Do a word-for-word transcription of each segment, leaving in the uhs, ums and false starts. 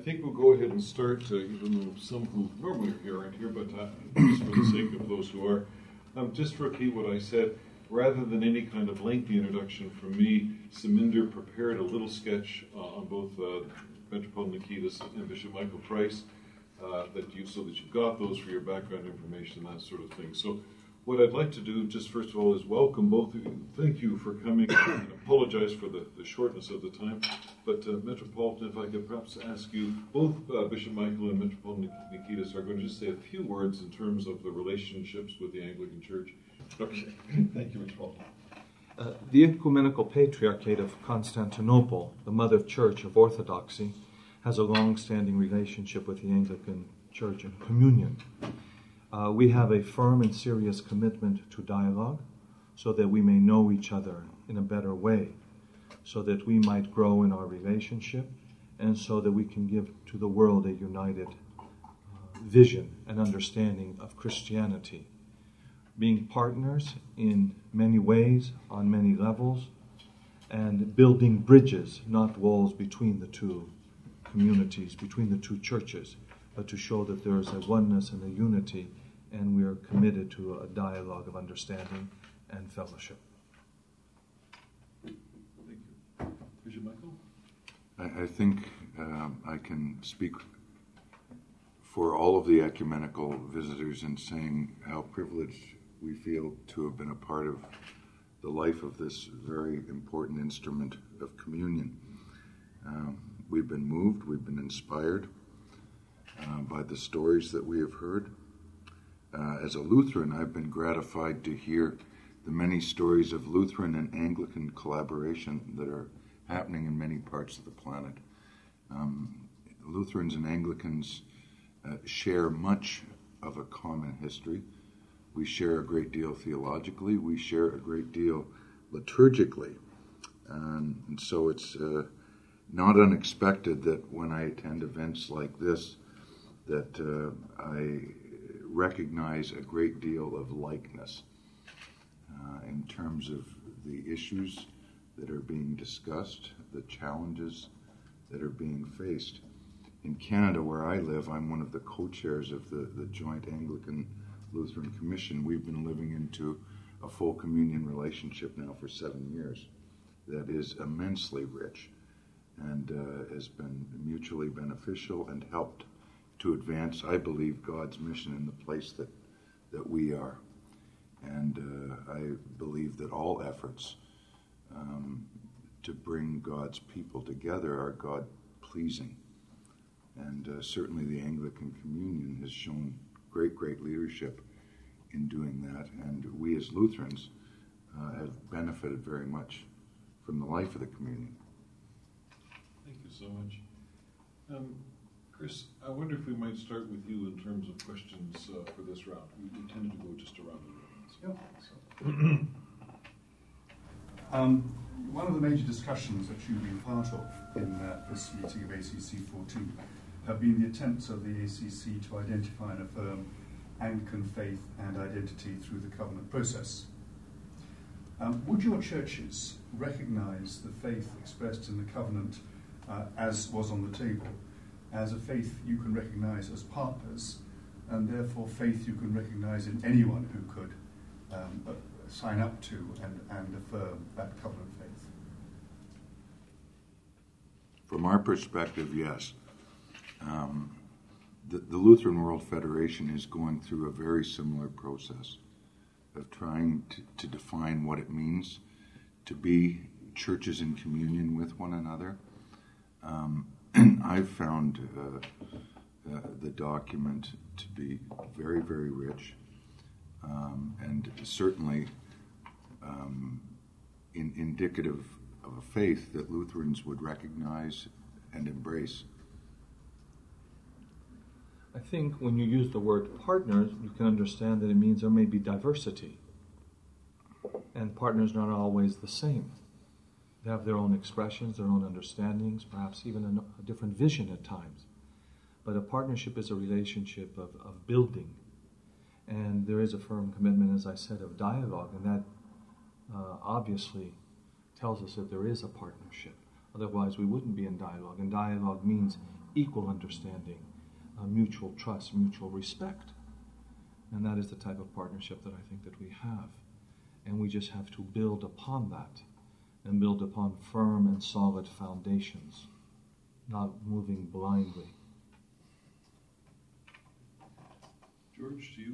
think we'll go ahead and start, uh, even though some who normally are here aren't here, but uh, just for the sake of those who are. Um, just to repeat what I said, rather than any kind of lengthy introduction from me, Saminder prepared a little sketch uh, on both uh, Metropolitan Nikitas and Bishop Michael Price, uh, that you so that you've got those for your background information, that sort of thing. So what I'd like to do, just first of all, is welcome both of you. Thank you for coming, and apologize for the, the shortness of the time. But uh, Metropolitan, if I could perhaps ask you, both uh, Bishop Michael and Metropolitan Nikitas are going to just say a few words in terms of the relationships with the Anglican Church. Okay, thank you, Metropolitan. Uh, the Ecumenical Patriarchate of Constantinople, the mother church of Orthodoxy, has a long-standing relationship with the Anglican Church and communion. Uh, we have a firm and serious commitment to dialogue so that we may know each other in a better way, so that we might grow in our relationship, and so that we can give to the world a united uh, vision and understanding of Christianity. Being partners in many ways, on many levels, and building bridges, not walls, between the two communities, between the two churches, but to show that there is a oneness and a unity, and we are committed to a dialogue of understanding and fellowship. Thank you. Bishop Michael? I, I think um, I can speak for all of the ecumenical visitors in saying how privileged we feel to have been a part of the life of this very important instrument of communion. Um, we've been moved, we've been inspired uh, by the stories that we have heard. Uh, as a Lutheran, I've been gratified to hear the many stories of Lutheran and Anglican collaboration that are happening in many parts of the planet. Um, Lutherans and Anglicans uh, share much of a common history. We share a great deal theologically. We share a great deal liturgically. Um, and so it's uh, not unexpected that when I attend events like this, that uh, I recognize a great deal of likeness uh, in terms of the issues that are being discussed, the challenges that are being faced. In Canada, where I live, I'm one of the co-chairs of the, the Joint Anglican Lutheran Commission. We've been living into a full communion relationship now for seven years that is immensely rich and uh, has been mutually beneficial and helped to advance, I believe, God's mission in the place that, that we are. And uh, I believe that all efforts um, to bring God's people together are God-pleasing. And uh, certainly the Anglican Communion has shown great, great leadership in doing that. And we as Lutherans uh, have benefited very much from the life of the communion. Thank you so much. Um, Chris, I wonder if we might start with you in terms of questions uh, for this round. We, we tended to go just around the room. Yep. So. um, one of the major discussions that you've been part of in uh, this meeting of A C C fourteen have been the attempts of the A C C to identify and affirm Anglican faith and identity through the covenant process. Um, would your churches recognise the faith expressed in the covenant uh, as was on the table as a faith you can recognise as partners, and therefore faith you can recognise in anyone who could um, uh, sign up to and, and affirm that covenant faith? From our perspective, yes. Um, the, the Lutheran World Federation is going through a very similar process of trying to, to define what it means to be churches in communion with one another. Um, I've found uh, uh, the document to be very, very rich, um, and certainly um, in, indicative of a faith that Lutherans would recognize and embrace. I think when you use the word partners, you can understand that it means there may be diversity. And partners not always the same. They have their own expressions, their own understandings, perhaps even a, a different vision at times. But a partnership is a relationship of, of building. And there is a firm commitment, as I said, of dialogue. And that uh, obviously tells us that there is a partnership. Otherwise, we wouldn't be in dialogue. And dialogue means equal understanding, uh, mutual trust, mutual respect. And that is the type of partnership that I think that we have. And we just have to build upon that and build upon firm and solid foundations, not moving blindly. George, do you?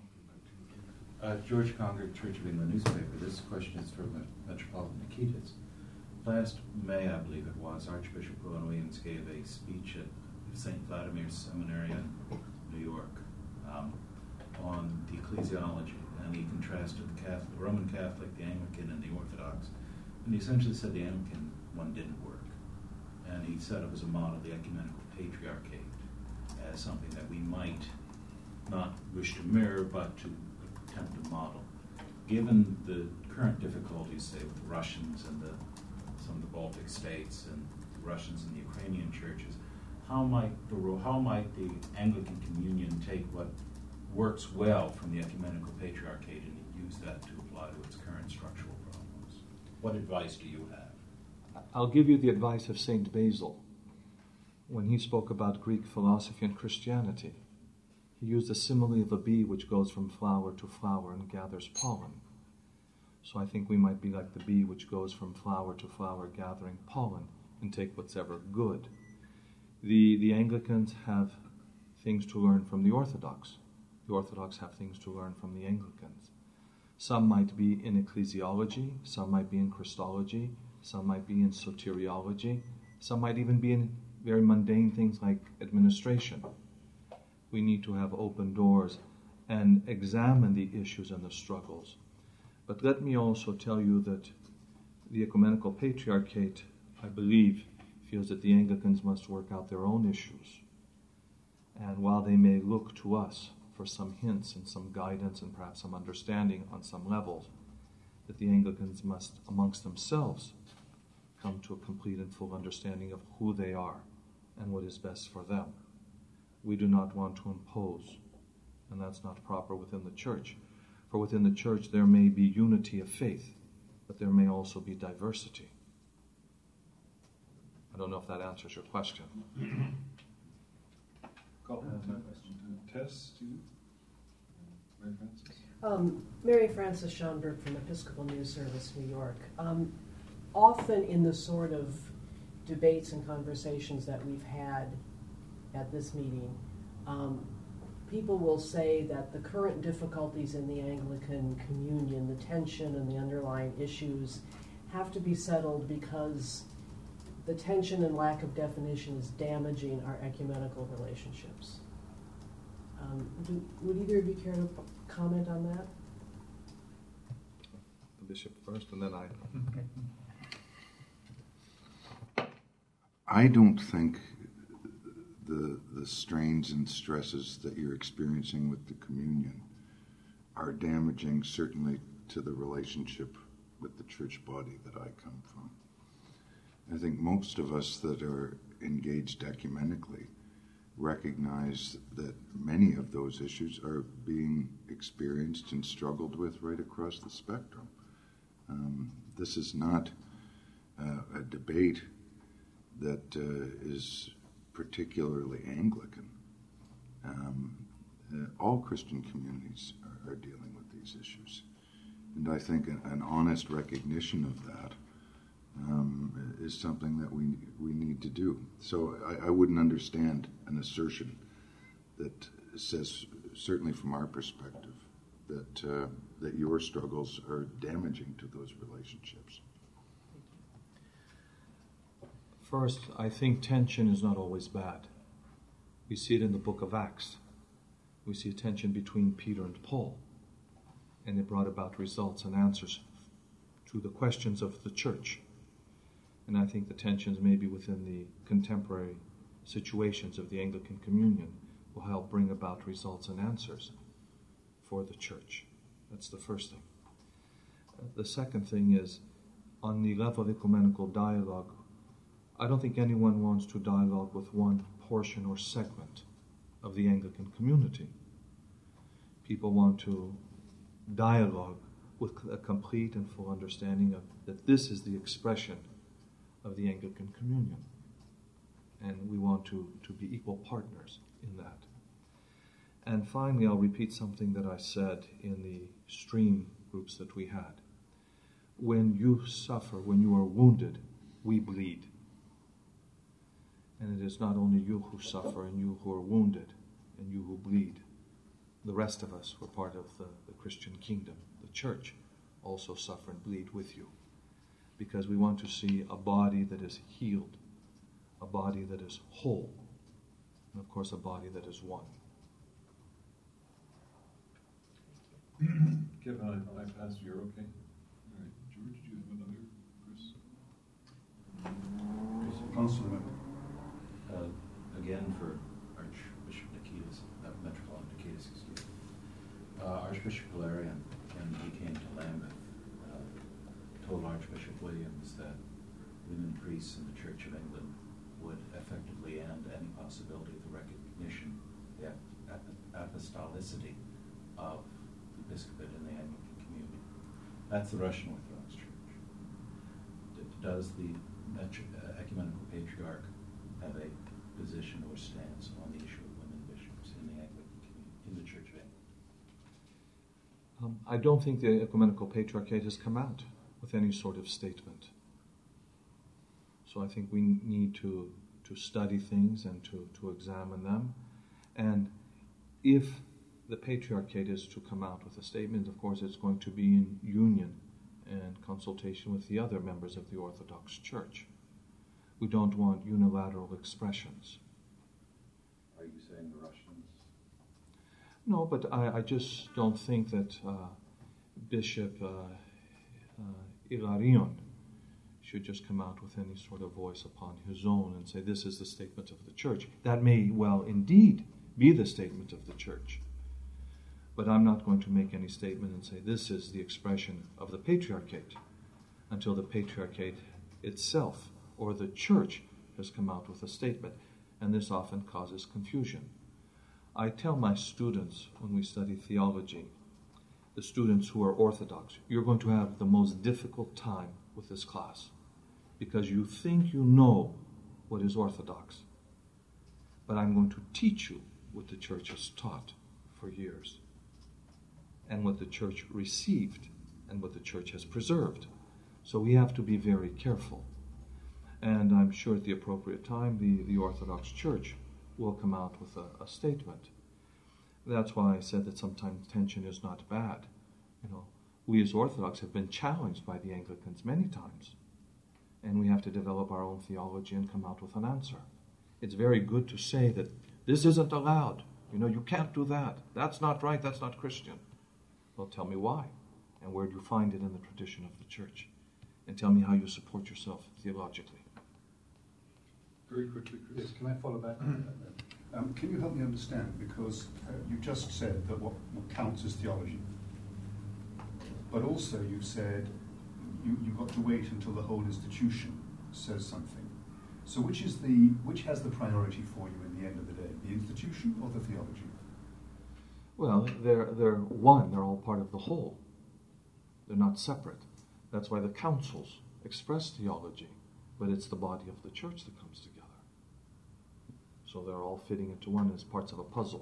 Uh, George Conger, Church of England newspaper. This question is from Metropolitan Nikitas. Last May, I believe it was, Archbishop Rowan Williams gave a speech at Saint Vladimir's Seminary in New York um, on the ecclesiology, and he contrasted the Catholic, the Roman Catholic, the Anglican, and the Orthodox. And he essentially said the Anglican one didn't work. And he set up as a model the ecumenical patriarchate as something that we might not wish to mirror, but to attempt to model. Given the current difficulties, say, with the Russians and the, some of the Baltic states and the Russians and the Ukrainian churches, how might the how might the Anglican Communion take what works well from the ecumenical patriarchate and use that to apply to its current structural problems? What advice do you have? I'll give you the advice of Saint Basil when he spoke about Greek philosophy and Christianity. He used the simile of a bee which goes from flower to flower and gathers pollen. So I think we might be like the bee which goes from flower to flower gathering pollen and take what's ever good. The, the Anglicans have things to learn from the Orthodox. The Orthodox have things to learn from the Anglicans. Some might be in ecclesiology, some might be in Christology, some might be in soteriology, some might even be in very mundane things like administration. We need to have open doors and examine the issues and the struggles. But let me also tell you that the Ecumenical Patriarchate, I believe, feels that the Anglicans must work out their own issues. And while they may look to us for some hints and some guidance and perhaps some understanding on some levels, that the Anglicans must, amongst themselves, come to a complete and full understanding of who they are and what is best for them. We do not want to impose, and that's not proper within the church. For within the church there may be unity of faith, but there may also be diversity. I don't know if that answers your question. Colin, uh, Tess, do you? Mary Frances? Um, Mary Frances Schonberg from Episcopal News Service, New York. Um, often in the sort of debates and conversations that we've had at this meeting, um, people will say that the current difficulties in the Anglican communion, the tension and the underlying issues, have to be settled because the tension and lack of definition is damaging our ecumenical relationships. Um, do, would either of you care to comment on that? The bishop first, and then I. I don't think the the strains and stresses that you're experiencing with the communion are damaging, certainly, to the relationship with the church body that I come from. I think most of us that are engaged ecumenically recognize that many of those issues are being experienced and struggled with right across the spectrum. Um, this is not uh, a debate that uh, is particularly Anglican. Um, uh, all Christian communities are, are dealing with these issues. And I think an, an honest recognition of that um, is something that we we need to do. So I, I wouldn't understand an assertion that says, certainly from our perspective, that uh, that your struggles are damaging to those relationships. First, I think tension is not always bad. We see it in the book of Acts. We see a tension between Peter and Paul, and it brought about results and answers to the questions of the church. And I think the tensions maybe within the contemporary situations of the Anglican Communion will help bring about results and answers for the church. That's the first thing. The second thing is, on the level of ecumenical dialogue, I don't think anyone wants to dialogue with one portion or segment of the Anglican community. People want to dialogue with a complete and full understanding of that this is the expression of the Anglican communion. and we want to, to be equal partners in that. And finally, I'll repeat something that I said in the stream groups that we had. When you suffer, when you are wounded, we bleed. And it is not only you who suffer and you who are wounded and you who bleed. The rest of us were part of the, the Christian kingdom. The church also suffer and bleed with you. Because we want to see a body that is healed, a body that is whole, and of course a body that is one. Kevin, I, I passed. You're okay? All right. George, do you have another? Chris? Councillor. Uh, again, for Archbishop Nikitas, uh, Metropolitan Nikitas, excuse me. Uh, Archbishop Galerian, when he came to Lambeth, uh, told Archbishop Williams that women priests in the Church of England would effectively end any possibility of the recognition, the ap- apostolicity of the episcopate in the Anglican communion. That's the Russian Orthodox Church. D- does the Metro- uh, Ecumenical Patriarch have a position or stance on the issue of women bishops in the Anglican community, in the Church of England? Um, I don't think the Ecumenical Patriarchate has come out with any sort of statement. So I think we need to, to study things and to, to examine them. And if the Patriarchate is to come out with a statement, of course it's going to be in union and consultation with the other members of the Orthodox Church. We don't want unilateral expressions. Are you saying the Russians? No, but I, I just don't think that uh, Bishop uh, uh, Ilarion should just come out with any sort of voice upon his own and say, this is the statement of the Church. That may well indeed be the statement of the Church. But I'm not going to make any statement and say, this is the expression of the Patriarchate, until the Patriarchate itself or the Church has come out with a statement. And this often causes confusion. I tell my students when we study theology, the students who are Orthodox, you're going to have the most difficult time with this class because you think you know what is Orthodox. But I'm going to teach you what the Church has taught for years and what the Church received and what the Church has preserved. So we have to be very careful. And I'm sure at the appropriate time, the, the Orthodox Church will come out with a, a statement. That's why I said that sometimes tension is not bad. You know, we as Orthodox have been challenged by the Anglicans many times. And we have to develop our own theology and come out with an answer. It's very good to say that this isn't allowed. You know, you can't do that. That's not right. That's not Christian. Well, tell me why. And where do you find it in the tradition of the Church? And tell me how you support yourself theologically. Very quickly, Chris. Yes, can I follow back on that then? Um, can you help me understand? Because uh, you just said that what, what counts is theology. But also you said you, you've got to wait until the whole institution says something. So which is the which has the priority for you in the end of the day? The institution or the theology? Well, they're, they're one. They're all part of the whole. They're not separate. That's why the councils express theology, but it's the body of the Church that comes together. So they're all fitting into one as parts of a puzzle.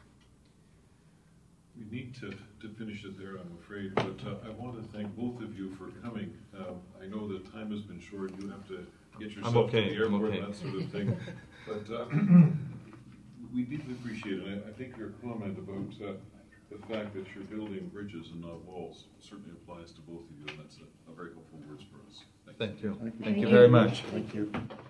We need to, to finish it there, I'm afraid, but uh, I want to thank both of you for coming. Um, I know the time has been short. You have to get yourself okay, to the airport okay. and that sort of thing. But uh, we deeply appreciate it. I, I think your comment about uh, the fact that you're building bridges and not walls certainly applies to both of you, and that's a, a very helpful words for us. Thank you. Thank you. Thank you. Thank you very much. Thank you.